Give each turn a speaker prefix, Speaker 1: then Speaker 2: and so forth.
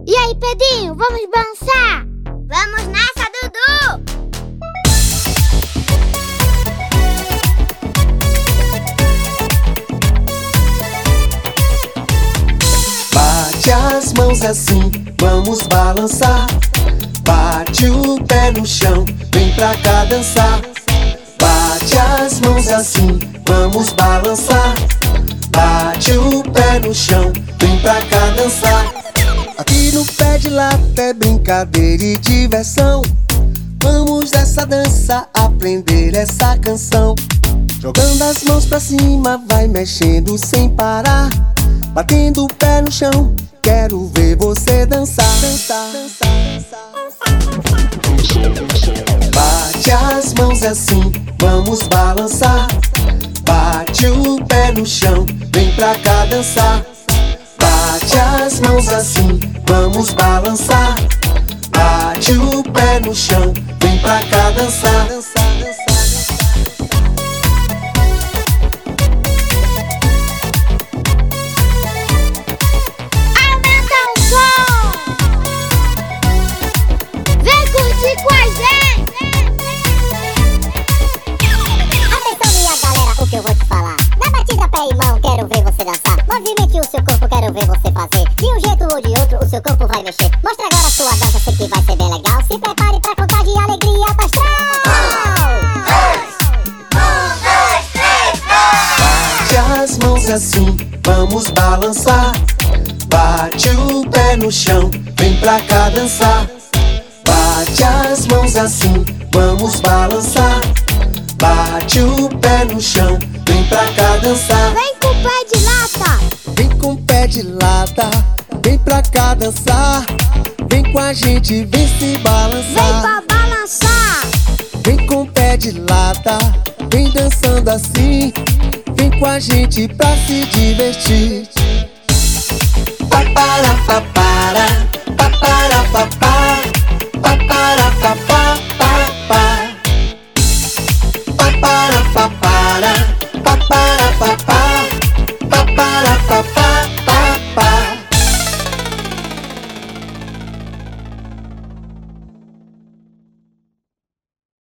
Speaker 1: E aí, Pedrinho, vamos dançar? Vamos nessa, Dudu!
Speaker 2: Bate as mãos assim, vamos balançar. Bate o pé no chão, vem pra cá dançar. Bate as mãos assim, vamos balançar. Bate o pé no chão, vem pra cá dançar. Aqui no pé de lata é brincadeira e diversão. Vamos nessa dança aprender essa canção. Jogando as mãos pra cima, vai mexendo sem parar. Batendo o pé no chão, quero ver você dançar. Bate as mãos assim, vamos balançar. Bate o pé no chão, vem pra cá dançar. Bate as mãos assim, vamos balançar. Bate o pé no chão, vem pra cá dançar.
Speaker 1: Aumenta o som! Vem curtir com a gente!
Speaker 3: Atenção, minha galera, o que eu vou te falar. Na batida pé e mão, quero ver você dançar. Movimente o seu corpo, quero ver você fazer. De um jeito ou de outro, o seu corpo vai mexer. Mostra agora a sua dança, sei que vai ser bem legal. Se prepare pra contar de alegria alta astral.
Speaker 2: Bate as mãos assim, vamos balançar. Bate o pé no chão, vem pra cá dançar. Bate as mãos assim, vamos balançar. Bate o pé no chão, vem pra cá dançar.
Speaker 1: Vem com o pé de lata!
Speaker 2: Vem com o pé de lata, vem pra cá dançar. Vem com a gente, vem se
Speaker 1: Vem
Speaker 2: balançar.
Speaker 1: pra balançar!
Speaker 2: Vem com o pé de lata, vem dançando assim. Vem com a gente pra se divertir. Papara, papara,